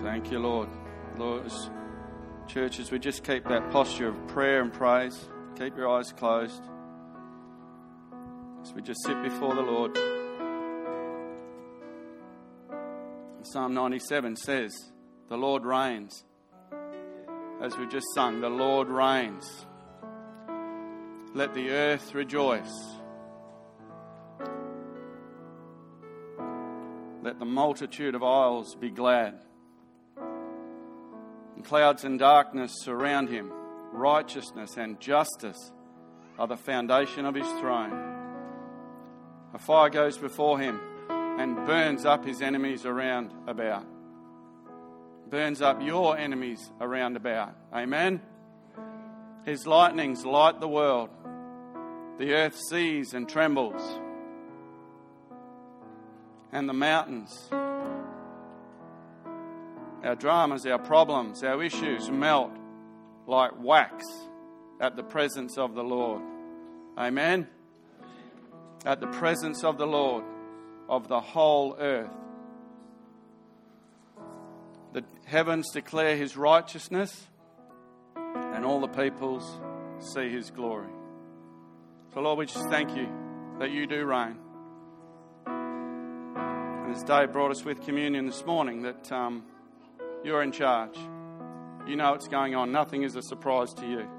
Thank you, Lord. Lord, as churches, we just keep that posture of prayer and praise. Keep your eyes closed as we just sit before the Lord. Psalm 97 says, the Lord reigns. As we just sung, the Lord reigns. Let the earth rejoice. Let the multitude of isles be glad. And clouds and darkness surround him. Righteousness and justice are the foundation of his throne. A fire goes before him and burns up his enemies around about. Burns up your enemies around about. Amen? His lightnings light the world. The earth sees and trembles. And the mountains, our dramas, our problems, our issues melt like wax at the presence of the Lord. Amen? At the presence of the Lord of the whole earth. The heavens declare his righteousness, and all the peoples see his glory. So Lord, we just thank you that you do reign. And as Dave brought us with communion this morning, that you're in charge. You know what's going on. Nothing is a surprise to you.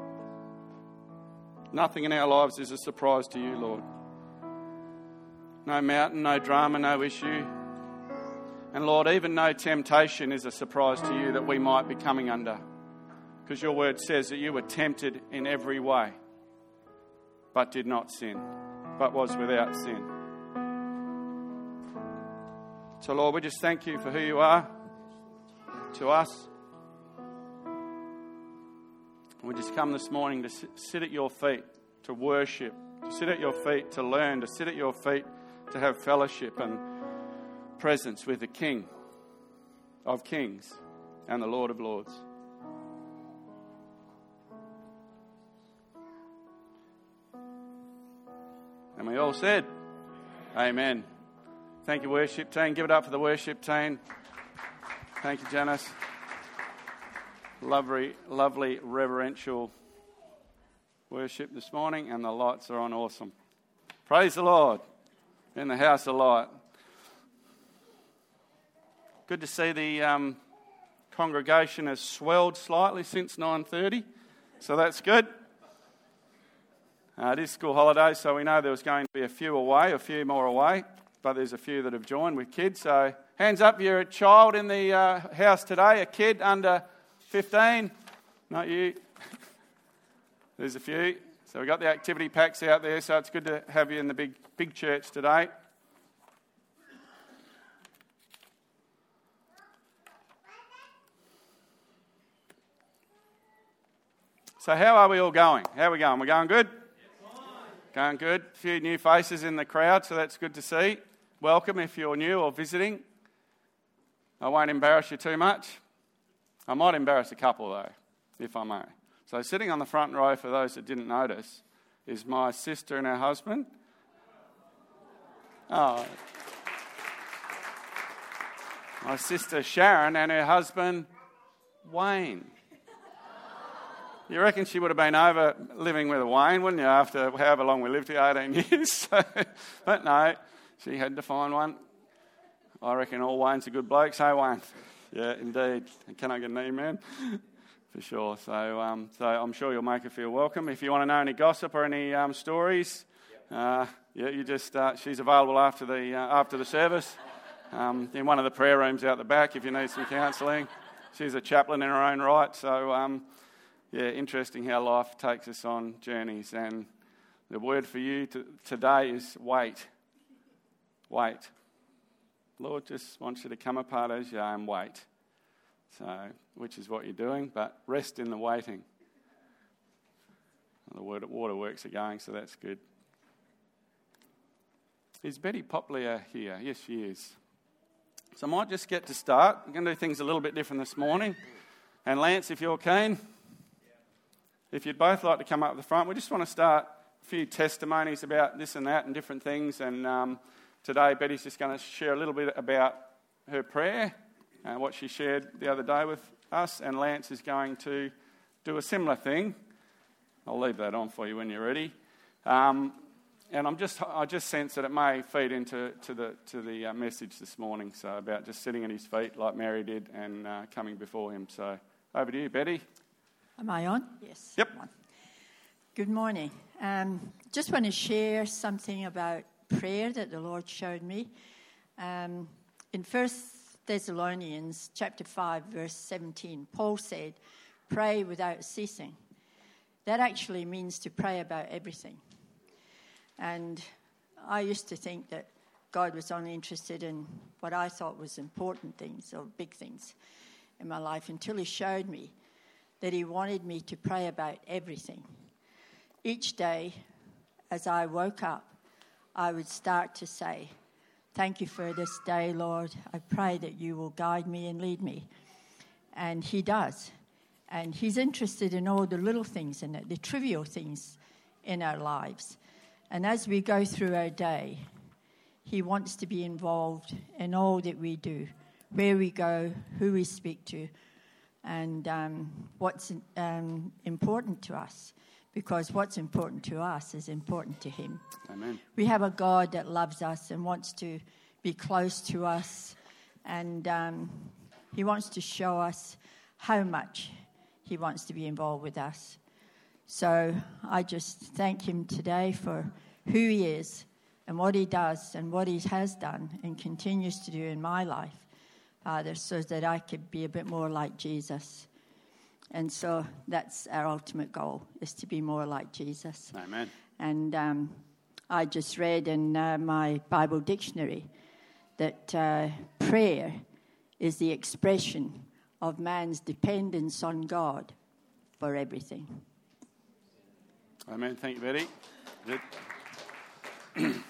Nothing in our lives is a surprise to you, Lord. No mountain, no drama, no issue. And Lord, even no temptation is a surprise to you that we might be coming under. Because your word says that you were tempted in every way, but did not sin, but was without sin. So Lord, we just thank you for who you are to us. We just come this morning to sit at your feet, to worship, to sit at your feet, to learn, to sit at your feet, to have fellowship and presence with the King of Kings and the Lord of Lords. And we all said, Amen. Thank you, worship team. Give it up for the worship team. Thank you, Janice. Lovely reverential worship this morning, and the lights are on awesome. Praise the Lord in the house of light. Good to see the congregation has swelled slightly since 9:30, so that's good. It is school holidays, so we know there was going to be a few more away, but there's a few that have joined with kids. So hands up if you're a child in the house today, a kid under 15. Not you. There's a few. So we've got the activity packs out there, so it's good to have you in the big church today. So how are we all going? How are we going? We're going good? Going good. A few new faces in the crowd, so that's good to see. Welcome if you're new or visiting. I won't embarrass you too much. I might embarrass a couple though, if I may. So sitting on the front row, for those that didn't notice, is my sister and her husband. Oh. My sister Sharon and her husband Wayne. You reckon she would have been over living with a Wayne, wouldn't you, after however long we lived here, 18 years? But no, she had to find one. I reckon all Waynes are good blokes, hey Wayne? Yeah, indeed. Can I get an amen? For sure. So I'm sure you'll make her feel welcome. If you want to know any gossip or any stories, you just she's available after the service in one of the prayer rooms out the back if you need some counselling. She's a chaplain in her own right, so interesting how life takes us on journeys. And the word for you today is wait. Wait. Lord just wants you to come apart as you are and wait. So, which is what you're doing, but rest in the waiting. The waterworks are going, so that's good. Is Betty Poplar here? Yes, she is. So I might just get to start. I'm going to do things a little bit different this morning. And Lance, if you're keen, if you'd both like to come up at the front, we just want to start a few testimonies about this and that and different things. And today Betty's just going to share a little bit about her prayer what she shared the other day with us, and Lance is going to do a similar thing. I'll leave that on for you when you're ready. And I just sense that it may feed into the message this morning, so about just sitting at his feet like Mary did and coming before him. So over to you, Betty. Am I on? Yes. Yep. Good morning. Just want to share something about prayer that the Lord showed me. In 1 Thessalonians chapter 5, verse 17, Paul said, "Pray without ceasing." That actually means to pray about everything. And I used to think that God was only interested in what I thought was important things or big things in my life until he showed me that he wanted me to pray about everything. Each day, as I woke up, I would start to say, "Thank you for this day, Lord. I pray that you will guide me and lead me." And he does. And he's interested in all the little things in it, the trivial things in our lives. And as we go through our day, he wants to be involved in all that we do, where we go, who we speak to, and what's important to us. Because what's important to us is important to him. Amen. We have a God that loves us and wants to be close to us. And he wants to show us how much he wants to be involved with us. So I just thank him today for who he is and what he does and what he has done and continues to do in my life, Father, so that I could be a bit more like Jesus. And so that's our ultimate goal, is to be more like Jesus. Amen. And I just read in my Bible dictionary that prayer is the expression of man's dependence on God for everything. Amen. Thank you, Betty. Good. I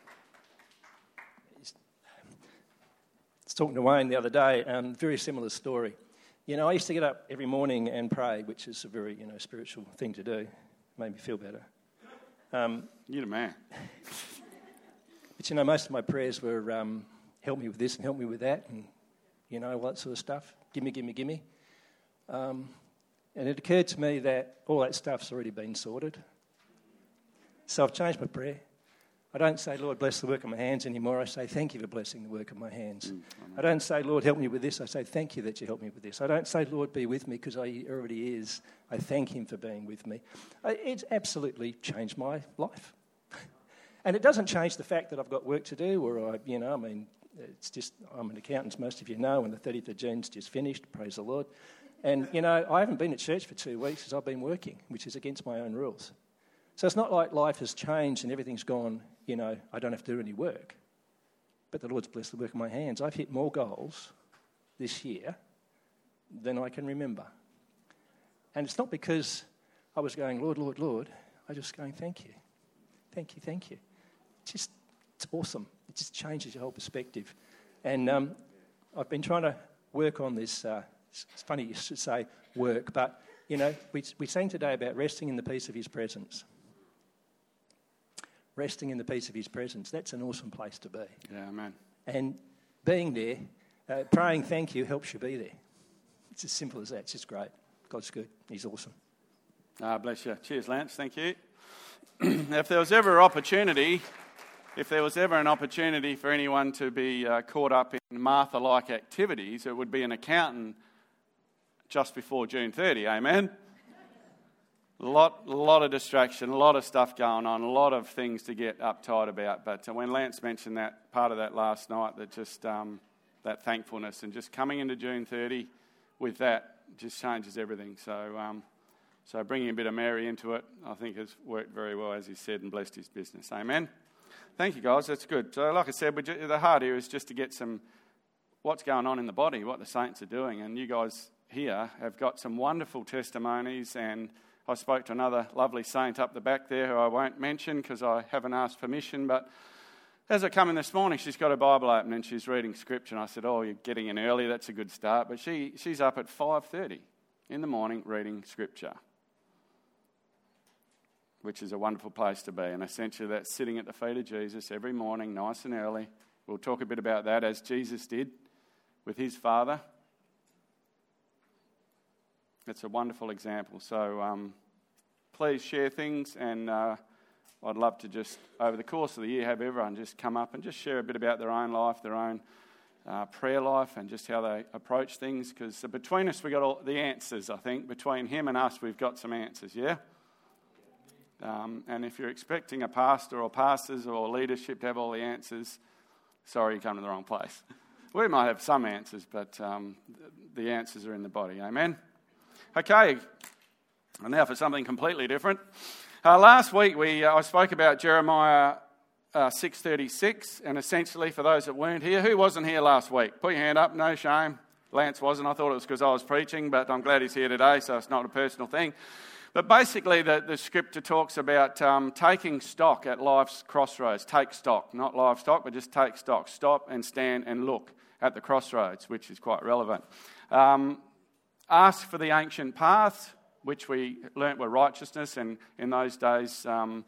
was talking to Wayne the other day, very similar story. You know, I used to get up every morning and pray, which is a very, spiritual thing to do. Made me feel better. You're the man. But, most of my prayers were, help me with this and help me with that and, all that sort of stuff. Gimme. And it occurred to me that all that stuff's already been sorted. So I've changed my prayer. I don't say, "Lord, bless the work of my hands" anymore. I say, "Thank you for blessing the work of my hands." I don't say, "Lord, help me with this." I say, "Thank you that you helped me with this." I don't say, "Lord, be with me," because he already is. I thank him for being with me. It's absolutely changed my life. And it doesn't change the fact that I've got work to do, or it's just, I'm an accountant, as most of you know, and the 30th of June's just finished, praise the Lord. And, I haven't been at church for 2 weeks because I've been working, which is against my own rules. So it's not like life has changed and everything's gone, I don't have to do any work. But the Lord's blessed the work of my hands. I've hit more goals this year than I can remember. And it's not because I was going, "Lord, Lord, Lord." I just going, "Thank you. Thank you, thank you." It's awesome. It just changes your whole perspective. And I've been trying to work on this. It's funny you should say work, but, we sang today about resting in the peace of his presence. Resting in the peace of his presence. That's an awesome place to be. Yeah, amen. And being there, praying thank you helps you be there. It's as simple as that. It's just great. God's good. He's awesome. Bless you. Cheers, Lance. Thank you. If there was ever an opportunity for anyone to be caught up in Martha-like activities, it would be an accountant just before June 30. Amen. A lot of distraction, a lot of stuff going on, a lot of things to get uptight about. But when Lance mentioned that part of that last night, that just that thankfulness and just coming into June 30 with that just changes everything. So bringing a bit of Mary into it, I think has worked very well, as he said, and blessed his business. Amen. Thank you, guys. That's good. So like I said, the heart here is just to get some what's going on in the body, what the saints are doing. And you guys here have got some wonderful testimonies, and I spoke to another lovely saint up the back there who I won't mention because I haven't asked permission, but as I come in this morning, she's got a Bible open and she's reading scripture, and I said, "Oh, you're getting in early, that's a good start." But she's up at 5:30 in the morning reading scripture, which is a wonderful place to be. And essentially that's sitting at the feet of Jesus every morning, nice and early. We'll talk a bit about that, as Jesus did. with his Father. It's a wonderful example. So please share things, and I'd love to just, over the course of the year, have everyone just come up and just share a bit about their own life, their own prayer life, and just how they approach things. Because between us, we got all the answers, I think. Between him and us, we've got some answers, yeah? And if you're expecting a pastor or pastors or leadership to have all the answers, sorry, you come to the wrong place. We might have some answers, but the answers are in the body. Amen? Okay, and now for something completely different. Last week I spoke about Jeremiah 6:36, and essentially for those that weren't here, who wasn't here last week? Put your hand up, no shame. Lance wasn't. I thought it was because I was preaching, but I'm glad he's here today, so it's not a personal thing. But basically the scripture talks about taking stock at life's crossroads. Take stock, not livestock, but just take stock. Stop and stand and look at the crossroads, which is quite relevant. Ask for the ancient paths, which we learnt were righteousness, and in those days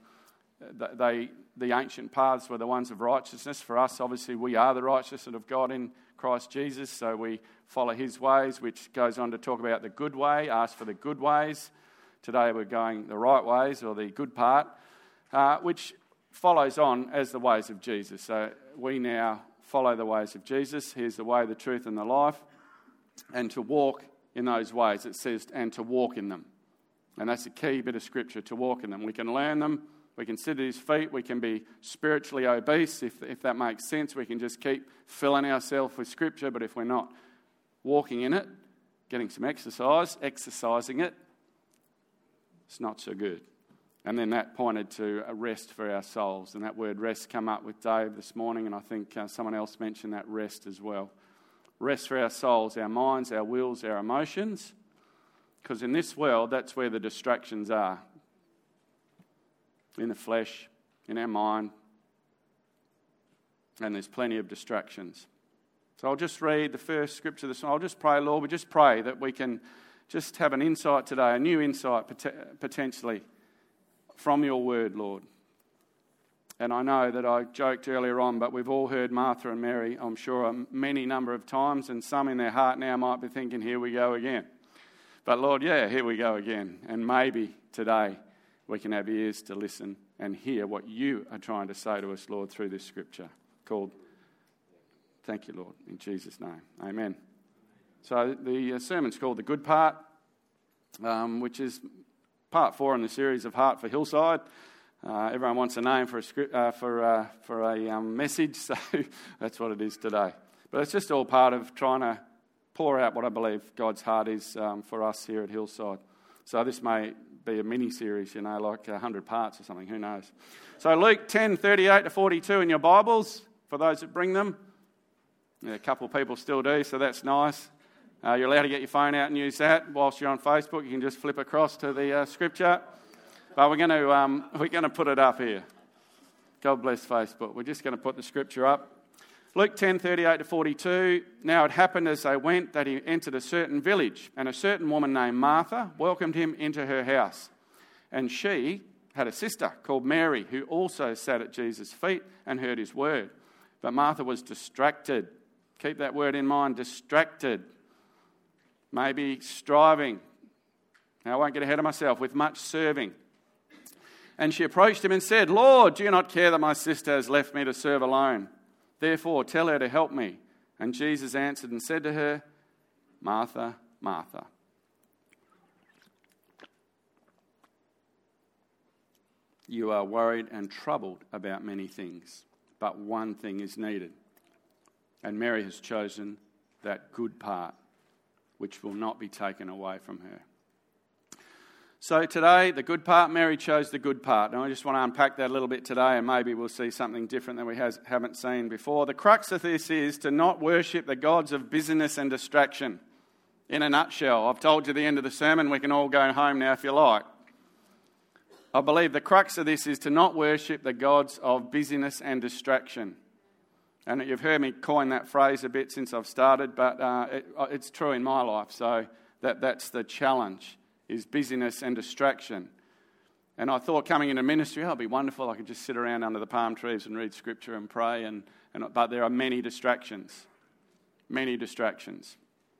the ancient paths were the ones of righteousness. For us, obviously, we are the righteousness of God in Christ Jesus, so we follow his ways, which goes on to talk about the good way. Ask for the good ways. Today we're going the right ways, or the good part, which follows on as the ways of Jesus. So we now follow the ways of Jesus. Here's the way, the truth, and the life. And to walk in those ways, it says, and to walk in them. And that's a key bit of scripture, to walk in them. We can learn them. We can sit at his feet. We can be spiritually obese, if that makes sense. We can just keep filling ourselves with scripture. But if we're not walking in it, getting some exercising it, it's not so good. And then that pointed to a rest for our souls. And that word rest come up with Dave this morning, and I think someone else mentioned that rest as well. Rest for our souls, our minds, our wills, our emotions. Because in this world, that's where the distractions are. In the flesh, in our mind. And there's plenty of distractions. So I'll just read the first scripture this morning. I'll just pray, Lord, we just pray that we can just have an insight today, a new insight potentially from your word, Lord. And I know that I joked earlier on, but we've all heard Martha and Mary, I'm sure, a many number of times, and some in their heart now might be thinking, here we go again. But Lord, yeah, here we go again. And maybe today we can have ears to listen and hear what you are trying to say to us, Lord, through this scripture called, thank you, Lord, in Jesus' name. Amen. So the sermon's called The Good Part, which is part 4 in the series of Heart for Hillside. Everyone wants a name for a message, so that's what it is today. But it's just all part of trying to pour out what I believe God's heart is for us here at Hillside. So this may be a mini-series, like 100 parts or something, who knows. So Luke 10:38 to 42 in your Bibles, for those that bring them. Yeah, a couple of people still do, so that's nice. You're allowed to get your phone out and use that. Whilst you're on Facebook, you can just flip across to the scripture. But we're going to put it up here. God bless Facebook. We're just going to put the scripture up. Luke 10:38 to 42. Now it happened as they went that he entered a certain village, and a certain woman named Martha welcomed him into her house. And she had a sister called Mary, who also sat at Jesus' feet and heard his word. But Martha was distracted. Keep that word in mind, distracted. Maybe striving. Now I won't get ahead of myself, with much serving. And she approached him and said, Lord, do you not care that my sister has left me to serve alone? Therefore, tell her to help me. And Jesus answered and said to her, Martha, Martha. You are worried and troubled about many things, but one thing is needed. And Mary has chosen that good part, which will not be taken away from her. So today, the good part, Mary chose the good part. And I just want to unpack that a little bit today, and maybe we'll see something different than we haven't seen before. The crux of this is to not worship the gods of busyness and distraction. In a nutshell, I've told you the end of the sermon, we can all go home now if you like. I believe the crux of this is to not worship the gods of busyness and distraction. And you've heard me coin that phrase a bit since I've started, but it's true in my life. So that's the challenge, is busyness and distraction. And I thought coming into ministry, it'd be wonderful. I could just sit around under the palm trees and read scripture and pray. But there are many distractions. many distractions.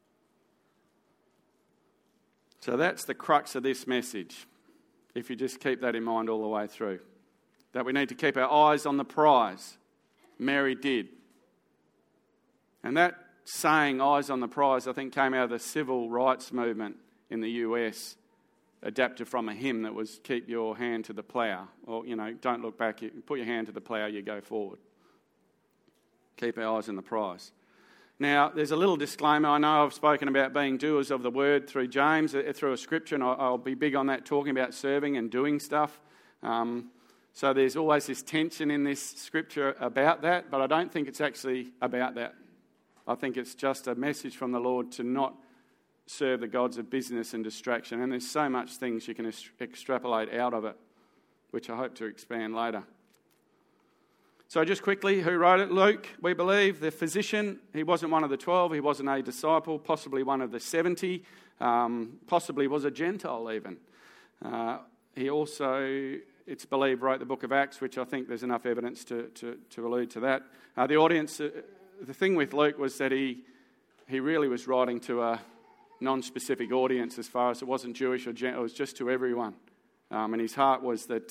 So that's the crux of this message, if you just keep that in mind all the way through. That we need to keep our eyes on the prize. Mary did. And that saying, eyes on the prize, I think came out of the civil rights movement in the US, adapted from a hymn that was, keep your hand to the plough. Or, don't look back, you put your hand to the plough, you go forward. Keep our eyes on the prize. Now, there's a little disclaimer. I know I've spoken about being doers of the word through James, through a scripture, and I'll be big on that, talking about serving and doing stuff. So there's always this tension in this scripture about that, but I don't think it's actually about that. I think it's just a message from the Lord to not serve the gods of business and distraction. And there's so much things you can extrapolate out of it, which I hope to expand later. So just quickly, who wrote it? Luke, we believe, the physician. He wasn't one of the 12. He wasn't a disciple, possibly one of the 70. Possibly was a Gentile even. He also, it's believed, wrote the book of Acts, which I think there's enough evidence to allude to that. The audience, the thing with Luke was that he really was writing to a non-specific audience as far as it wasn't Jewish or Gentile, it was just to everyone. And his heart was that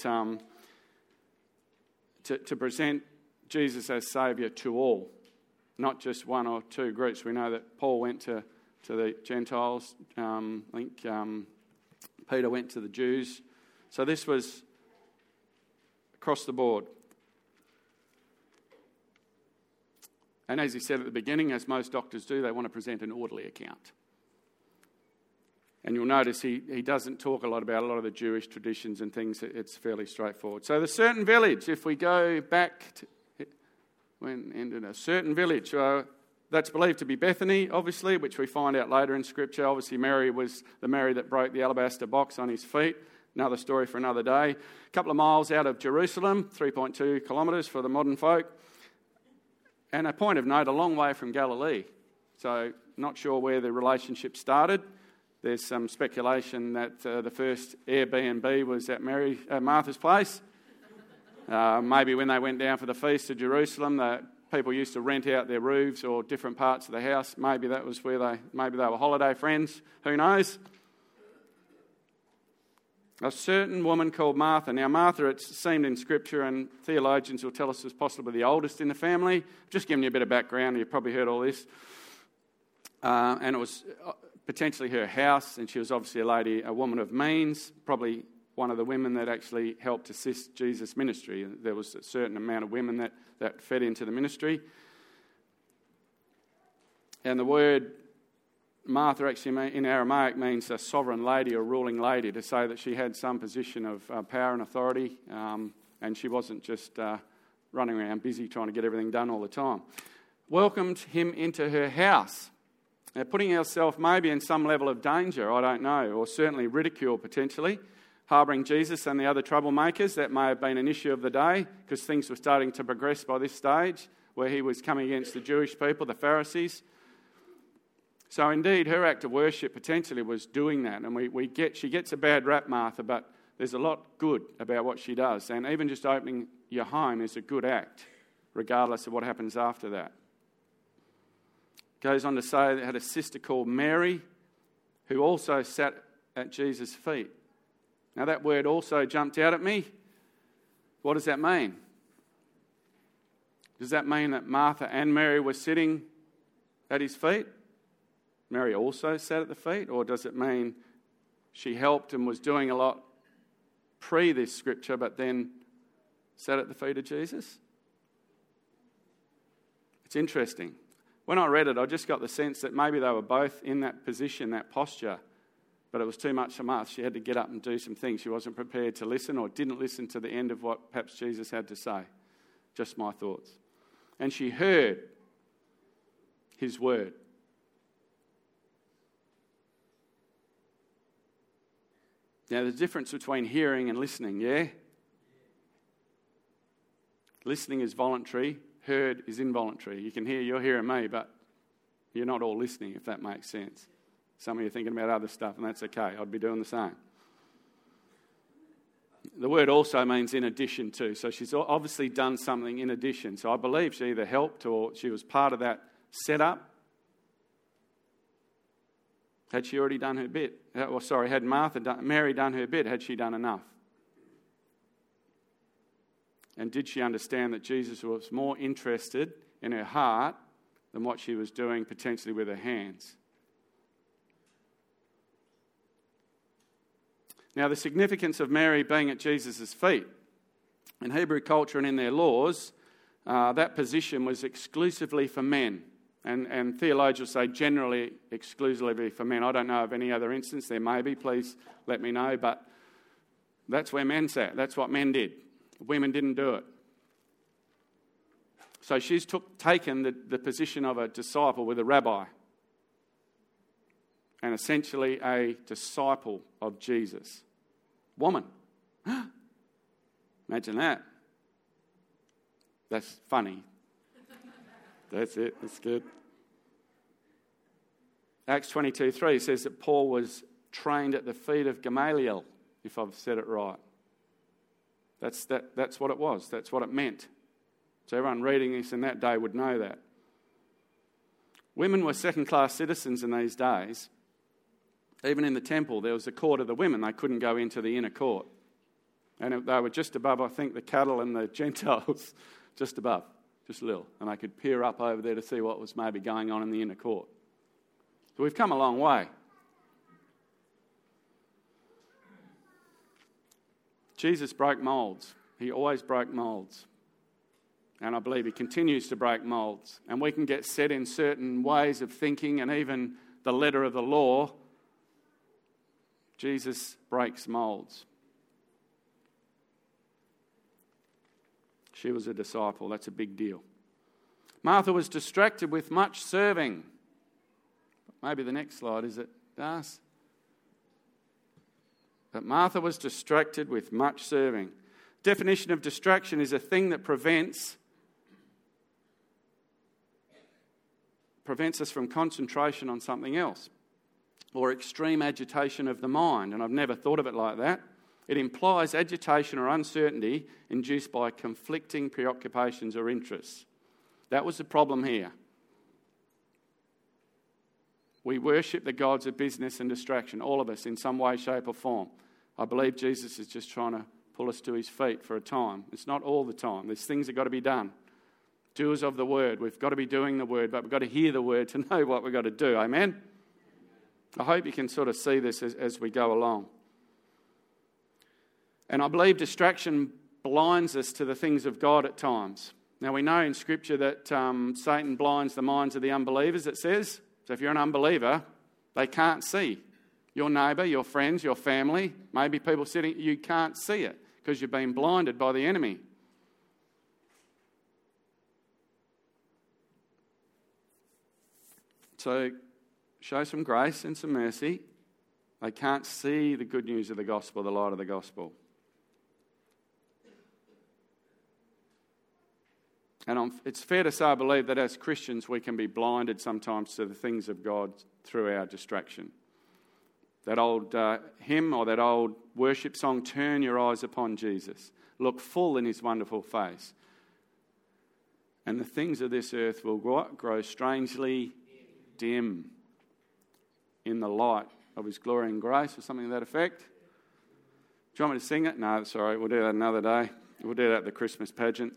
to present Jesus as Saviour to all, not just one or two groups. We know that Paul went to the Gentiles. I think Peter went to the Jews. So this was across the board. And as he said at the beginning, as most doctors do, they want to present an orderly account. And you'll notice he doesn't talk a lot about a lot of the Jewish traditions and things. It's fairly straightforward. So the certain village, if we go back to when ended a certain village, that's believed to be Bethany, obviously, which we find out later in Scripture. Obviously, Mary was the Mary that broke the alabaster box on his feet. Another story for another day. A couple of miles out of Jerusalem, 3.2 kilometres for the modern folk. And a point of note, a long way from Galilee. So not sure where the relationship started. There's some speculation that the first Airbnb was at Martha's place. Maybe when they went down for the feast to Jerusalem, the people used to rent out their roofs or different parts of the house. Maybe that was where maybe they were holiday friends. Who knows? A certain woman called Martha. Now, Martha, it's seemed in Scripture, and theologians will tell us, was possibly the oldest in the family. Just giving you a bit of background. You've probably heard all this. And it was potentially her house, and she was obviously a woman of means, probably one of the women that actually helped assist Jesus' ministry. There was a certain amount of women that fed into the ministry. And the word Martha actually in Aramaic means a sovereign lady or ruling lady, to say that she had some position of power and authority, and she wasn't just running around busy trying to get everything done all the time. Welcomed him into her house. Now, putting herself maybe in some level of danger, I don't know, or certainly ridicule potentially, harbouring Jesus and the other troublemakers. That may have been an issue of the day, because things were starting to progress by this stage, where he was coming against the Jewish people, the Pharisees. So indeed, her act of worship potentially was doing that. And she gets a bad rap, Martha, but there's a lot good about what she does. And even just opening your home is a good act, regardless of what happens after that. Goes on to say they had a sister called Mary, who also sat at Jesus' feet. Now that word also jumped out at me. What does that mean? Does that mean that Martha and Mary were sitting at his feet? Mary also sat at the feet? Or does it mean she helped and was doing a lot pre this scripture, but then sat at the feet of Jesus? It's interesting. When I read it, I just got the sense that maybe they were both in that position, that posture, but it was too much for Martha. She had to get up and do some things. She wasn't prepared to listen, or didn't listen to the end of what perhaps Jesus had to say. Just my thoughts. And she heard his word. Now, there's a difference between hearing and listening, yeah? Listening is voluntary. Heard is involuntary. You can hear, you're hearing me, but you're not all listening, if that makes sense. Some of you are thinking about other stuff, and that's okay. I'd be doing the same. The word also means in addition to. So she's obviously done something in addition. So I believe she either helped or she was part of that setup. Had she already done her bit? Had Mary done her bit? Had she done enough? And did she understand that Jesus was more interested in her heart than what she was doing potentially with her hands? Now, the significance of Mary being at Jesus' feet. In Hebrew culture and in their laws, that position was exclusively for men. And theologians say generally exclusively for men. I don't know of any other instance. There may be. Please let me know. But that's where men sat. That's what men did. Women didn't do it. So she's taken the position of a disciple with a rabbi. And essentially a disciple of Jesus. Woman. Imagine that. That's funny. That's it. That's good. Acts 22:3 says that Paul was trained at the feet of Gamaliel, if I've said it right. That's what it was. That's what it meant. So everyone reading this in that day would know that. Women were second-class citizens in these days. Even in the temple, there was a court of the women. They couldn't go into the inner court. And they were just above, I think, the cattle and the Gentiles. Just above, just a little. And they could peer up over there to see what was maybe going on in the inner court. So we've come a long way. Jesus broke moulds. He always broke moulds. And I believe he continues to break moulds. And we can get set in certain ways of thinking and even the letter of the law. Jesus breaks moulds. She was a disciple. That's a big deal. Martha was distracted with much serving. Maybe the next slide, is it, Das? But Martha was distracted with much serving. Definition of distraction is a thing that prevents us from concentration on something else, or extreme agitation of the mind. And I've never thought of it like that. It implies agitation or uncertainty induced by conflicting preoccupations or interests. That was the problem here. We worship the gods of business and distraction, all of us, in some way, shape or form. I believe Jesus is just trying to pull us to his feet for a time. It's not all the time. There's things that got to be done. Doers of the word. We've got to be doing the word, but we've got to hear the word to know what we've got to do. Amen? I hope you can sort of see this as we go along. And I believe distraction blinds us to the things of God at times. Now, we know in Scripture that Satan blinds the minds of the unbelievers, it says. So if you're an unbeliever, they can't see. Your neighbour, your friends, your family, maybe people sitting, you can't see it because you've been blinded by the enemy. So show some grace and some mercy. They can't see the good news of the gospel, the light of the gospel. And it's fair to say, I believe, that as Christians we can be blinded sometimes to the things of God through our distraction. That old hymn or that old worship song, turn your eyes upon Jesus. Look full in his wonderful face. And the things of this earth will grow strangely dim in the light of his glory and grace, or something to that effect. Do you want me to sing it? No, that's all right. We'll do that another day. We'll do that at the Christmas pageant.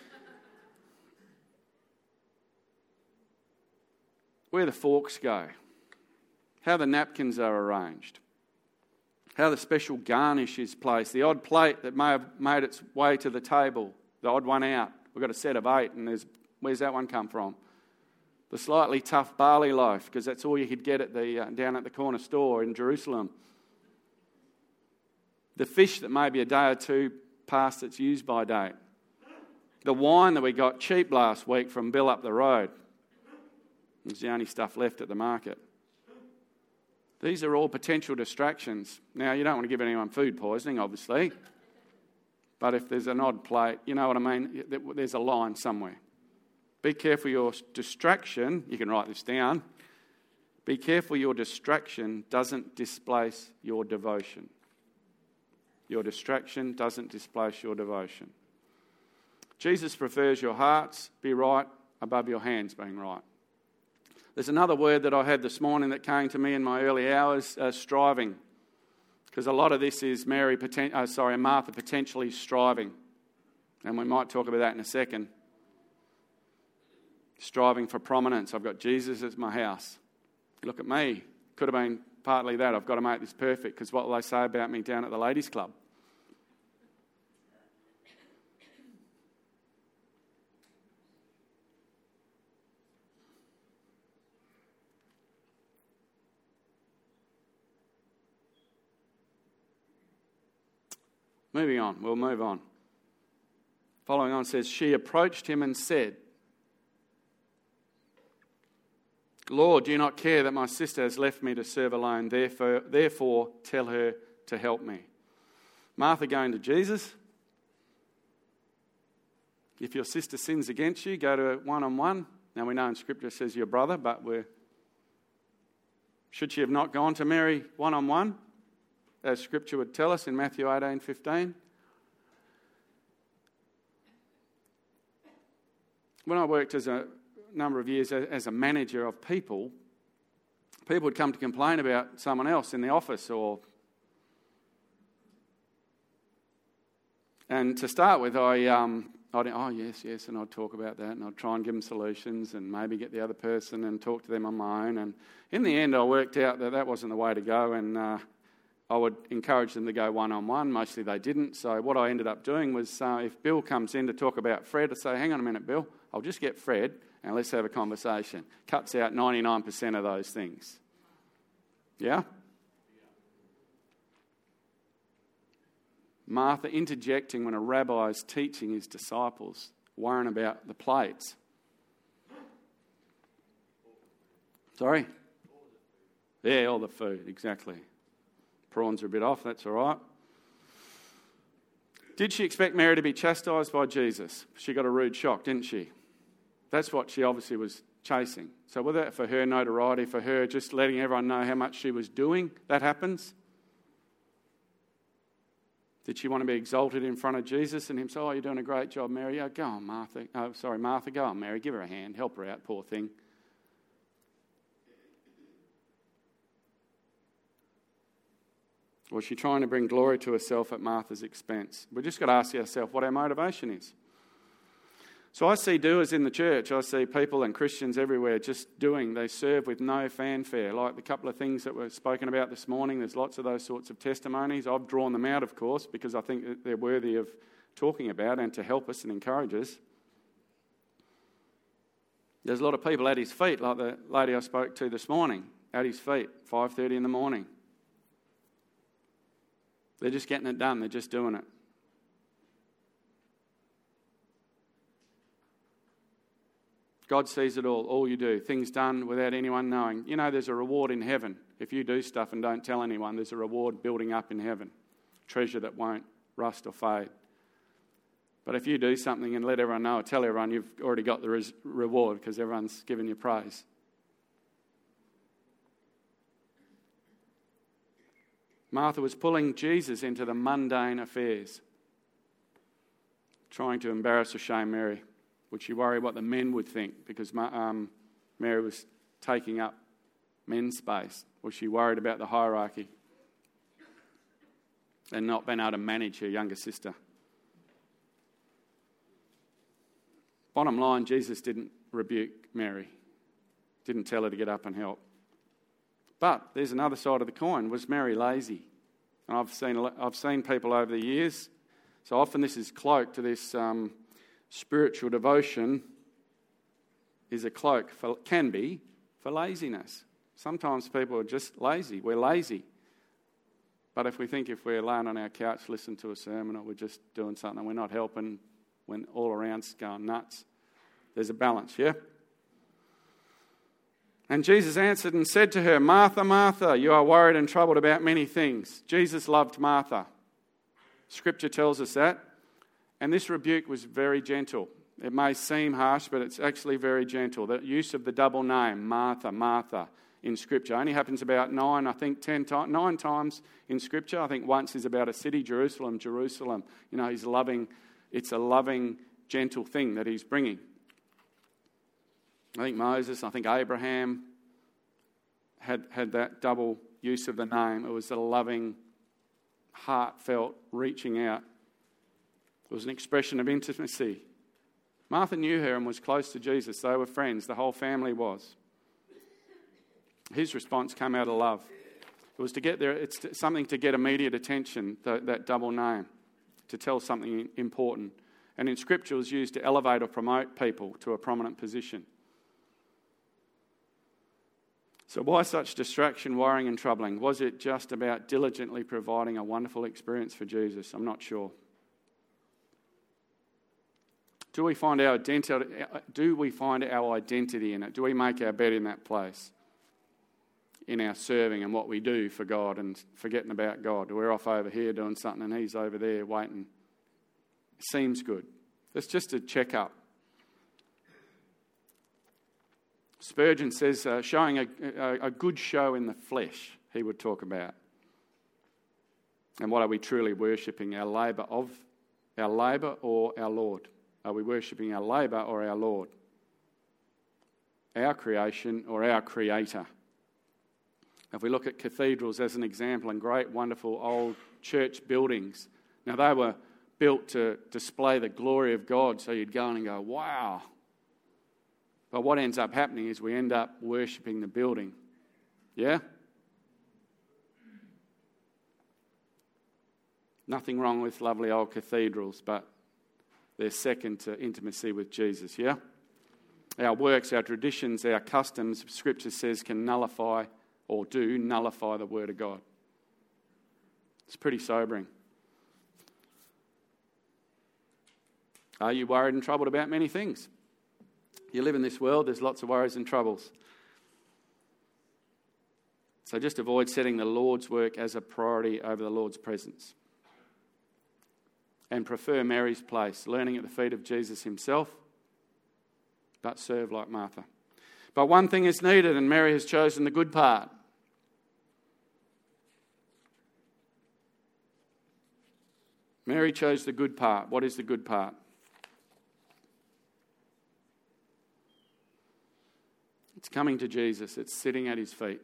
Where the forks go, how the napkins are arranged, how the special garnish is placed, the odd plate that may have made its way to the table, the odd one out. We've got a set of 8, and where's that one come from? The slightly tough barley loaf, because that's all you could get at down at the corner store in Jerusalem. The fish that may be a day or two past its use-by date. The wine that we got cheap last week from Bill up the road. It's the only stuff left at the market. These are all potential distractions. Now, you don't want to give anyone food poisoning, obviously. But if there's an odd plate, you know what I mean? There's a line somewhere. Be careful your distraction. You can write this down. Be careful your distraction doesn't displace your devotion. Your distraction doesn't displace your devotion. Jesus prefers your hearts be right above your hands being right. There's another word that I had this morning that came to me in my early hours, striving. Because a lot of this is Martha potentially striving. And we might talk about that in a second. Striving for prominence. I've got Jesus as my house. Look at me. Could have been partly that. I've got to make this perfect because what will they say about me down at the ladies' club? Moving on, we'll move on. Following on says, she approached him and said, Lord, do you not care that my sister has left me to serve alone? Therefore tell her to help me. Martha going to Jesus. If your sister sins against you, go to her one-on-one. Now we know in Scripture it says your brother, but should she have not gone to Mary one-on-one? As Scripture would tell us in Matthew 18:15. When I worked as a number of years as a manager of people would come to complain about someone else in the office and to start with, yes, and I'd talk about that and I'd try and give them solutions and maybe get the other person and talk to them on my own. And in the end, I worked out that wasn't the way to go, and I would encourage them to go one-on-one. Mostly they didn't. So what I ended up doing was if Bill comes in to talk about Fred, I'd say, hang on a minute, Bill, I'll just get Fred and let's have a conversation. Cuts out 99% of those things. Yeah? Martha interjecting when a rabbi is teaching his disciples, worrying about the plates. Sorry? Yeah, all the food, exactly. Prawns are a bit off, that's all right. Did she expect Mary to be chastised by Jesus? She got a rude shock, didn't she? That's what she obviously was chasing. So whether that for her notoriety, for her just letting everyone know how much she was doing, that happens. Did she want to be exalted in front of Jesus and him say, you're doing a great job, Mary. Oh, go on, Martha. Martha, go on, Mary. Give her a hand. Help her out, poor thing. Was she trying to bring glory to herself at Martha's expense? We've just got to ask ourselves what our motivation is. So I see doers in the church. I see people and Christians everywhere just doing. They serve with no fanfare. Like the couple of things that were spoken about this morning, there's lots of those sorts of testimonies. I've drawn them out, of course, because I think that they're worthy of talking about and to help us and encourage us. There's a lot of people at his feet, like the lady I spoke to this morning, at his feet, 5:30 in the morning. They're just getting it done. They're just doing it. God sees it all you do. Things done without anyone knowing. You know, there's a reward in heaven. If you do stuff and don't tell anyone, there's a reward building up in heaven. Treasure that won't rust or fade. But if you do something and let everyone know or tell everyone, you've already got the reward because everyone's given you praise. Martha was pulling Jesus into the mundane affairs, trying to embarrass or shame Mary. Would she worry what the men would think because Mary was taking up men's space? Was she worried about the hierarchy and not being able to manage her younger sister? Bottom line, Jesus didn't rebuke Mary, didn't tell her to get up and help. But there's another side of the coin. Was Mary lazy? And I've seen people over the years. So often this is cloaked to this spiritual devotion. Is a cloak can be for laziness. Sometimes people are just lazy. We're lazy. But if we're laying on our couch listening to a sermon, or we're just doing something, we're not helping when all around's going nuts. There's a balance, yeah? And Jesus answered and said to her, Martha, Martha, you are worried and troubled about many things. Jesus loved Martha. Scripture tells us that. And this rebuke was very gentle. It may seem harsh, but it's actually very gentle. The use of the double name, Martha, Martha, in Scripture only happens about 9 times in Scripture. I think once is about a city, Jerusalem. You know, he's loving. It's a loving, gentle thing that he's bringing. I think Moses, I think Abraham, had that double use of the name. It was a loving, heartfelt reaching out. It was an expression of intimacy. Martha knew her and was close to Jesus. They were friends. The whole family was. His response came out of love. It was to get there. It's something to get immediate attention, that double name, to tell something important. And in Scripture, it was used to elevate or promote people to a prominent position. So why such distraction, worrying and troubling? Was it just about diligently providing a wonderful experience for Jesus? I'm not sure. Do we find our identity in it? Do we make our bed in that place? In our serving and what we do for God and forgetting about God. We're off over here doing something and he's over there waiting. Seems good. It's just a check-up. Spurgeon says showing a good show in the flesh, he would talk about. And what are we truly worshipping? Our labour or our Lord? Are we worshipping our labour or our Lord? Our creation or our Creator? If we look at cathedrals as an example and great, wonderful old church buildings, now they were built to display the glory of God, so you'd go in and go, wow. But what ends up happening is we end up worshipping the building. Yeah? Nothing wrong with lovely old cathedrals, but they're second to intimacy with Jesus, yeah? Our works, our traditions, our customs, Scripture says, can nullify or do nullify the Word of God. It's pretty sobering. Are you worried and troubled about many things? You live in this world, there's lots of worries and troubles. So just avoid setting the Lord's work as a priority over the Lord's presence. And prefer Mary's place, learning at the feet of Jesus himself, but serve like Martha. But one thing is needed, and Mary has chosen the good part. Mary chose the good part. What is the good part? It's coming to Jesus. It's sitting at his feet.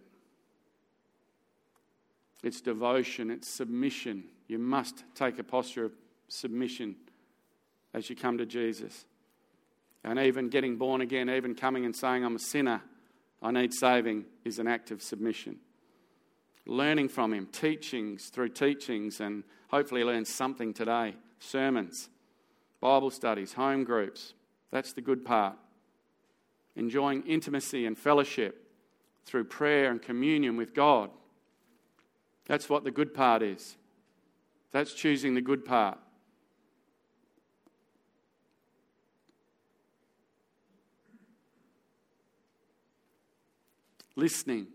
It's devotion. It's submission. You must take a posture of submission as you come to Jesus. And even getting born again, even coming and saying, I'm a sinner, I need saving, is an act of submission. Learning from him, through teachings, and hopefully learn something today. Sermons, Bible studies, home groups. That's the good part. Enjoying intimacy and fellowship through prayer and communion with God. That's what the good part is. That's choosing the good part. Listening.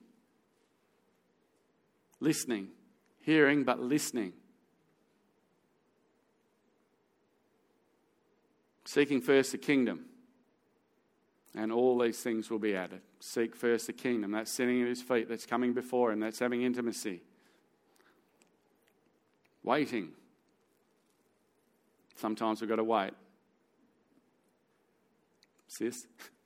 Hearing, but listening. Seeking first the kingdom. And all these things will be added. Seek first the kingdom. That's sitting at his feet. That's coming before him. That's having intimacy. Waiting. Sometimes we've got to wait. Sis?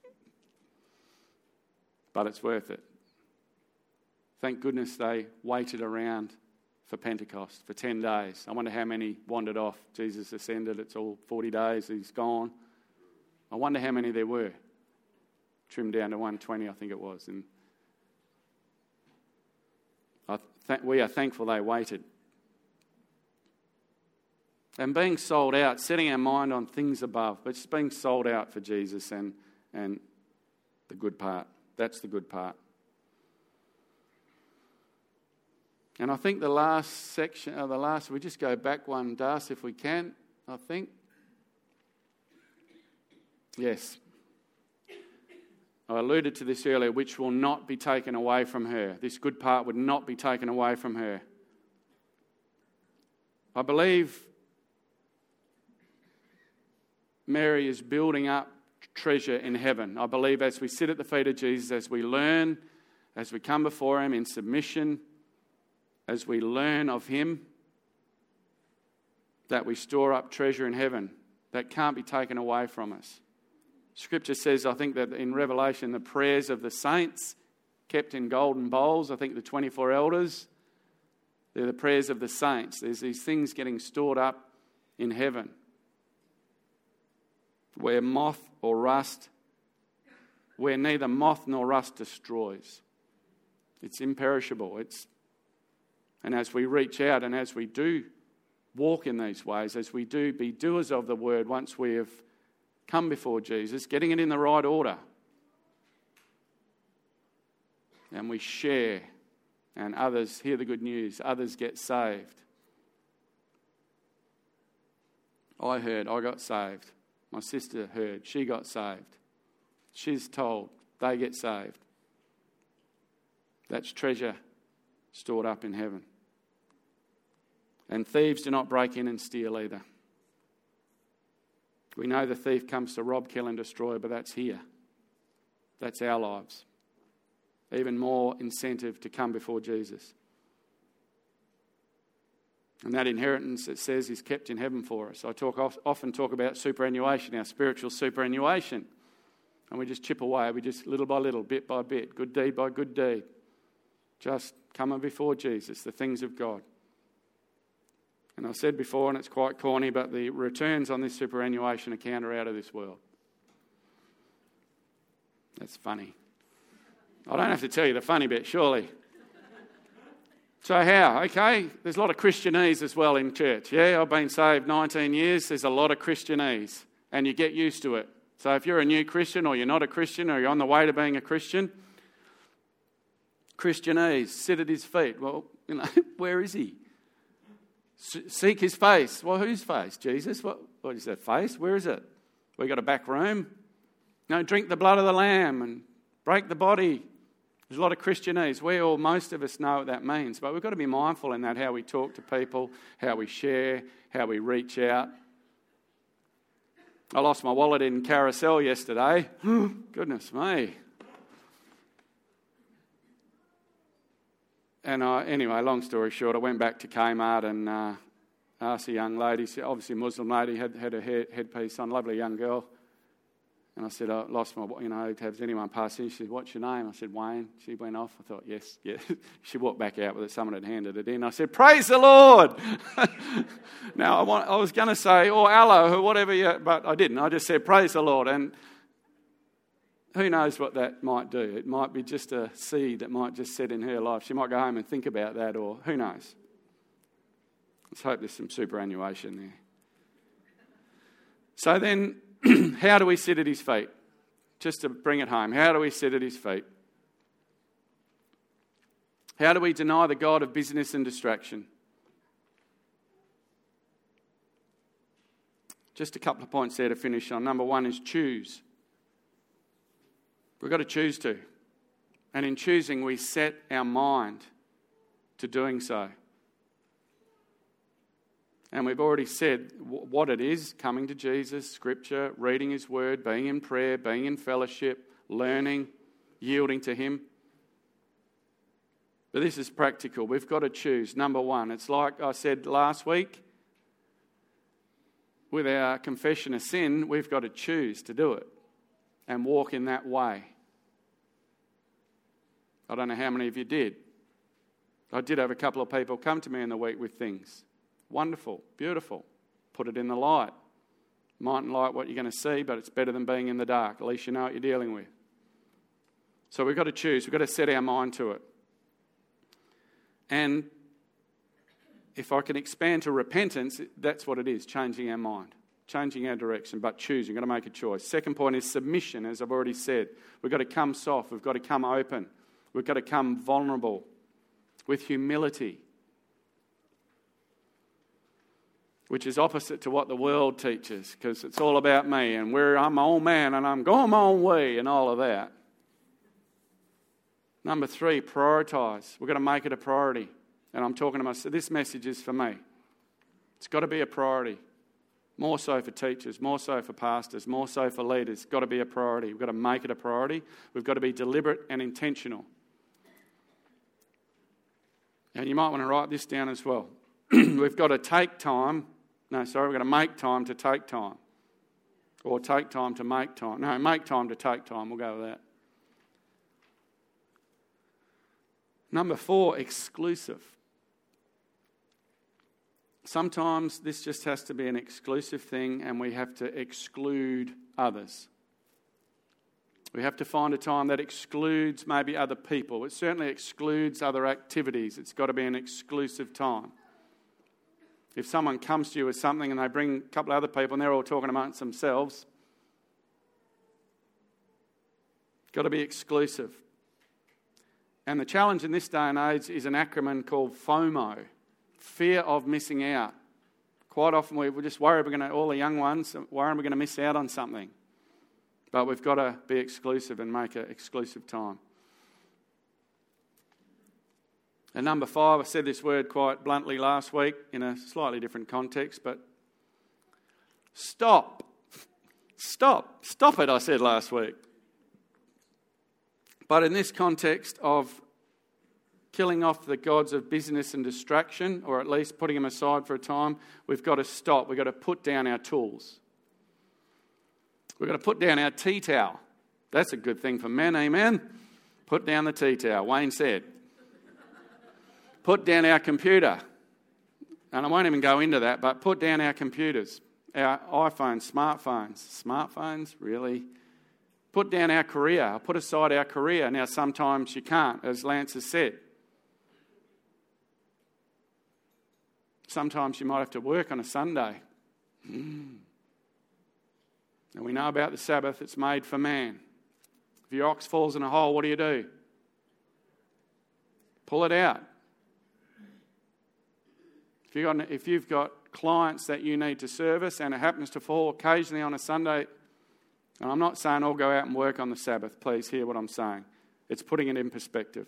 But it's worth it. Thank goodness they waited around for Pentecost for 10 days. I wonder how many wandered off. Jesus ascended. It's all 40 days. He's gone. I wonder how many there were. Trimmed down to 120, I think it was. And we are thankful they waited. And being sold out, setting our mind on things above, but just being sold out for Jesus and the good part. That's the good part. And I think the last section, we just go back one, Das, if we can, I think. Yes. I alluded to this earlier, which will not be taken away from her. This good part would not be taken away from her. I believe Mary is building up treasure in heaven. I believe as we sit at the feet of Jesus, as we learn, as we come before him in submission, as we learn of him, that we store up treasure in heaven that can't be taken away from us. Scripture says, I think that in Revelation, the prayers of the saints kept in golden bowls. I think the 24 elders, they're the prayers of the saints. There's these things getting stored up in heaven where neither moth nor rust destroys. It's imperishable. And as we reach out and as we do walk in these ways, as we do be doers of the word once we have come before Jesus, getting it in the right order, and we share, and others hear the good news, others get saved. I heard, I got saved. My sister heard, she got saved. She's told, they get saved. That's treasure stored up in heaven. And thieves do not break in and steal either. We know the thief comes to rob, kill and destroy, but that's here. That's our lives. Even more incentive to come before Jesus. And that inheritance, it says, is kept in heaven for us. I often talk about superannuation, our spiritual superannuation. And we just chip away, we just little by little, bit by bit, good deed by good deed. Just coming before Jesus, the things of God. And I said before, and it's quite corny, but the returns on this superannuation account are out of this world. That's funny. I don't have to tell you the funny bit, surely. So how? Okay, there's a lot of Christianese as well in church. Yeah, I've been saved 19 years. There's a lot of Christianese, and you get used to it. So if you're a new Christian or you're not a Christian or you're on the way to being a Christian, Christianese, sit at his feet. Well, where is he? Seek his face. Well, whose face? Jesus? What is that face? Where is it? We got a back room? No, drink the blood of the Lamb and break the body. There's a lot of Christianese. Most of us know what that means, but we've got to be mindful in that, how we talk to people, how we share, how we reach out. I lost my wallet in Carousel yesterday. Goodness me. And anyway, long story short, I went back to Kmart and asked a young lady, obviously a Muslim lady, had her headpiece on, lovely young girl. And I said, I lost my, has anyone passed in? She said, what's your name? I said, Wayne. She went off. I thought, yes. She walked back out with it. Someone had handed it in. I said, praise the Lord. Now, I was going to say, Allah, or whatever, but I didn't. I just said, praise the Lord. And who knows what that might do? It might be just a seed that might just set in her life. She might go home and think about that, or who knows. Let's hope there's some superannuation there. So then, how do we sit at his feet? Just to bring it home, how do we sit at his feet? How do we deny the God of business and distraction? Just a couple of points there to finish on. Number one is choose. We've got to choose to. And in choosing, we set our mind to doing so. And we've already said what it is, coming to Jesus, Scripture, reading His Word, being in prayer, being in fellowship, learning, yielding to Him. But this is practical. We've got to choose. Number one, it's like I said last week, with our confession of sin, we've got to choose to do it and walk in that way. I don't know how many of you did. I did have a couple of people come to me in the week with things. Wonderful, beautiful. Put it in the light. Mightn't like what you're going to see, but it's better than being in the dark. At least you know what you're dealing with. So we've got to choose. We've got to set our mind to it. And if I can expand to repentance, that's what it is, changing our mind, changing our direction, but choosing. We've got to make a choice. Second point is submission, as I've already said. We've got to come soft. We've got to come open. We've got to come vulnerable with humility, which is opposite to what the world teaches, because it's all about me and I'm my own man and I'm going my own way and all of that. Number three, prioritise. We've got to make it a priority. And I'm talking to myself. This message is for me. It's got to be a priority. More so for teachers, more so for pastors, more so for leaders. It's got to be a priority. We've got to make it a priority. We've got to be deliberate and intentional. And you might want to write this down as well. We've got to take time. We've got to make time to take time. Or take time to make time. No, make time to take time. We'll go with that. Number 4, exclusive. Sometimes this just has to be an exclusive thing and we have to exclude others. We have to find a time that excludes maybe other people. It certainly excludes other activities. It's got to be an exclusive time. If someone comes to you with something and they bring a couple of other people and they're all talking amongst themselves, it's got to be exclusive. And the challenge in this day and age is an acronym called FOMO, fear of missing out. Quite often we just worry all the young ones, worry we're going to miss out on something. But we've got to be exclusive and make an exclusive time. And number 5, I said this word quite bluntly last week in a slightly different context, but stop. Stop it, I said last week. But in this context of killing off the gods of business and distraction, or at least putting them aside for a time, we've got to stop. We've got to put down our tools. We've got to put down our tea towel. That's a good thing for men, amen? Put down the tea towel, Wayne said. Put down our computer. And I won't even go into that, but put down our computers, our iPhones, smartphones. Smartphones, really? Put down our career. Put aside our career. Now, sometimes you can't, as Lance has said. Sometimes you might have to work on a Sunday. And we know about the Sabbath, it's made for man. If your ox falls in a hole, what do? Pull it out. If you've got clients that you need to service and it happens to fall occasionally on a Sunday, and I'm not saying all go out and work on the Sabbath, please hear what I'm saying. It's putting it in perspective.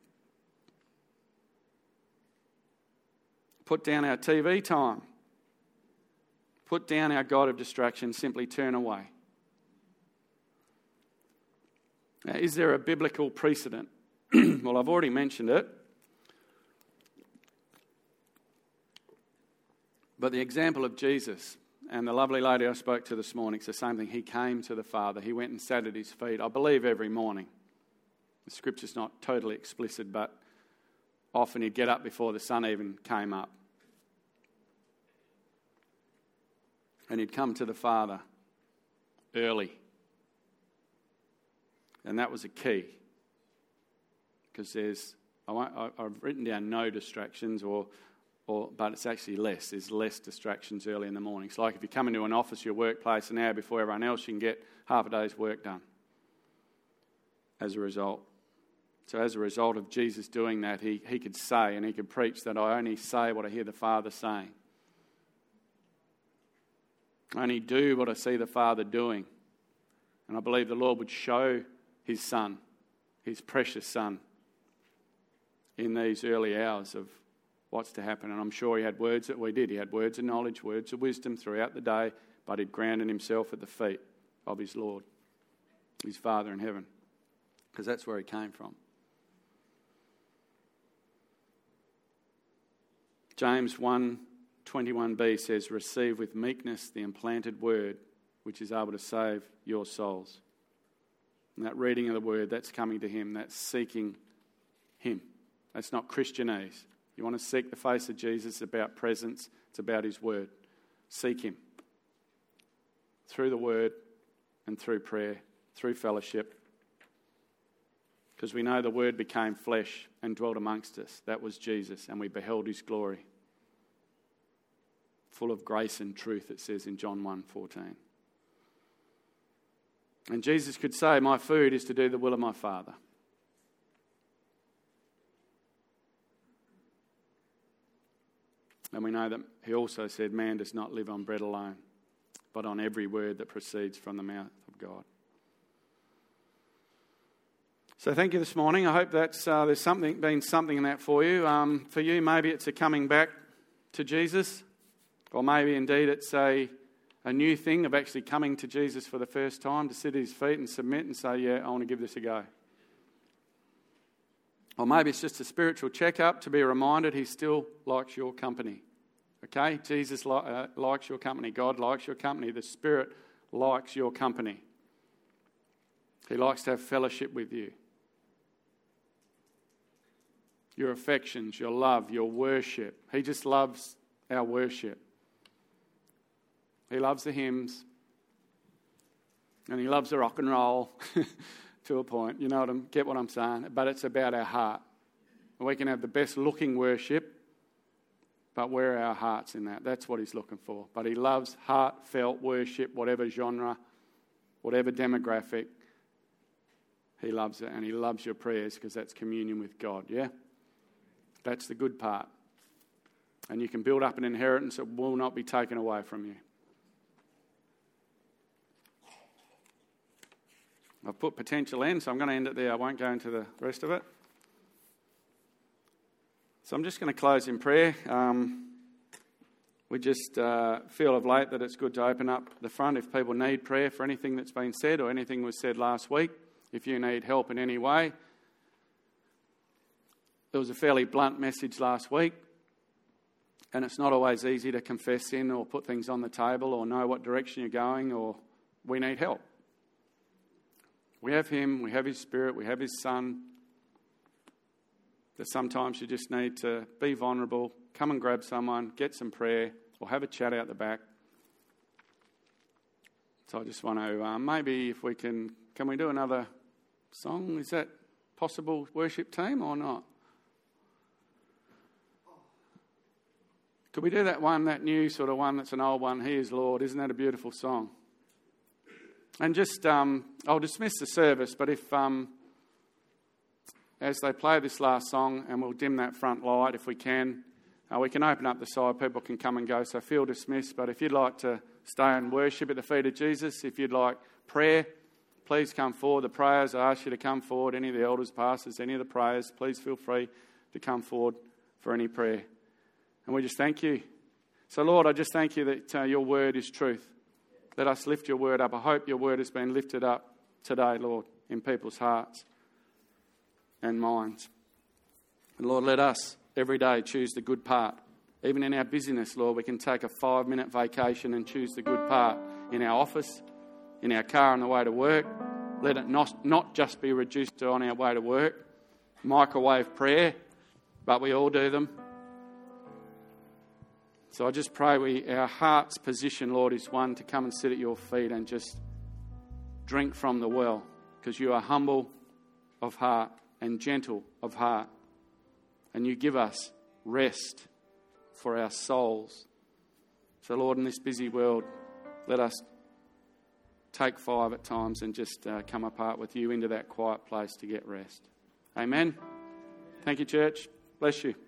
Put down our TV time. Put down our God of distraction, simply turn away. Now, is there a biblical precedent? Well, I've already mentioned it. But the example of Jesus and the lovely lady I spoke to this morning, it's the same thing. He came to the Father. He went and sat at his feet, I believe, every morning. The scripture's not totally explicit, but often he'd get up before the sun even came up. And he'd come to the Father early. And that was a key. Because I've written down no distractions, but it's actually less. There's less distractions early in the morning. It's like if you come into an office, your workplace, an hour before everyone else, you can get half a day's work done as a result. So as a result of Jesus doing that, he could say and he could preach that I only say what I hear the Father saying. I only do what I see the Father doing. And I believe the Lord would show his Son, his precious Son, in these early hours of what's to happen. And I'm sure he had words that we did. He had words of knowledge, words of wisdom throughout the day, but he'd grounded himself at the feet of his Lord, his Father in heaven, because that's where he came from. James 1:21b says, receive with meekness the implanted word, which is able to save your souls. And that reading of the word, that's coming to him, that's seeking him. That's not Christianese. You want to seek the face of Jesus, it's about presence, it's about his word. Seek him. Through the word and through prayer, through fellowship. Because we know the word became flesh and dwelt amongst us. That was Jesus, and we beheld his glory. Full of grace and truth, it says in John 1:14. And Jesus could say, my food is to do the will of my Father. And we know that he also said, man does not live on bread alone, but on every word that proceeds from the mouth of God. So thank you this morning. I hope that's there's been something in that for you. For you, maybe it's a coming back to Jesus, or maybe indeed it's a new thing of actually coming to Jesus for the first time, to sit at his feet and submit and say, yeah, I want to give this a go. Or maybe it's just a spiritual checkup to be reminded he still likes your company. Okay? Jesus likes your company. God likes your company. The Spirit likes your company. He likes to have fellowship with you. your affections, your love, your worship. He just loves our worship. He loves the hymns. And he loves the rock and roll to a point. You know get what I'm saying? But it's about our heart. We can have the best looking worship, but where are our hearts in that? That's what he's looking for. But he loves heartfelt worship, whatever genre, whatever demographic. He loves it, and he loves your prayers because that's communion with God, yeah? That's the good part. And you can build up an inheritance that will not be taken away from you. I've put potential in, so I'm going to end it there. I won't go into the rest of it. So I'm just going to close in prayer. We just feel of late that it's good to open up the front if people need prayer for anything that's been said or anything was said last week. If you need help in any way. There was a fairly blunt message last week, and it's not always easy to confess sin or put things on the table or know what direction you're going, or we need help. We have him, we have his Spirit, we have his Son. That sometimes you just need to be vulnerable, come and grab someone, get some prayer, or have a chat out the back. So I just want to, maybe if we can we do another song? Is that possible, worship team, or not? Could we do that one, that new sort of one that's an old one, He is Lord? Isn't that a beautiful song? And just, I'll dismiss the service, but if, as they play this last song, and we'll dim that front light if we can open up the side, people can come and go, so feel dismissed. But if you'd like to stay and worship at the feet of Jesus, if you'd like prayer, please come forward. The prayers, I ask you to come forward. Any of the elders, pastors, any of the prayers, please feel free to come forward for any prayer. And we just thank you. So, Lord, I just thank you that your word is truth. Let us lift your word up. I hope your word has been lifted up today, Lord, in people's hearts and minds. And, Lord, let us every day choose the good part. Even in our busyness, Lord, we can take a 5-minute vacation and choose the good part in our office, in our car on the way to work. Let it not just be reduced to on our way to work. Microwave prayer, but we all do them. So I just pray our heart's position, Lord, is one to come and sit at your feet and just drink from the well, because you are humble of heart and gentle of heart, and you give us rest for our souls. So, Lord, in this busy world, let us take 5 at times and just come apart with you into that quiet place to get rest. Amen. Thank you, church. Bless you.